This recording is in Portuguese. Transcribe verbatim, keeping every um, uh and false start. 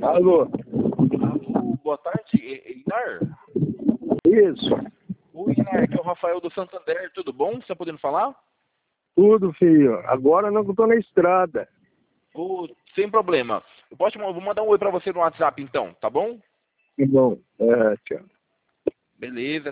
Alô? Alô, boa tarde, E- Inar. Isso. Oi, Inar, aqui é o Rafael do Santander, tudo bom? Você tá podendo falar? Tudo, filho. Agora não estou na estrada. Ô, sem problema. Eu posso, te ma- vou mandar um oi pra você no WhatsApp então, tá bom? Que bom. É, tchau. Beleza.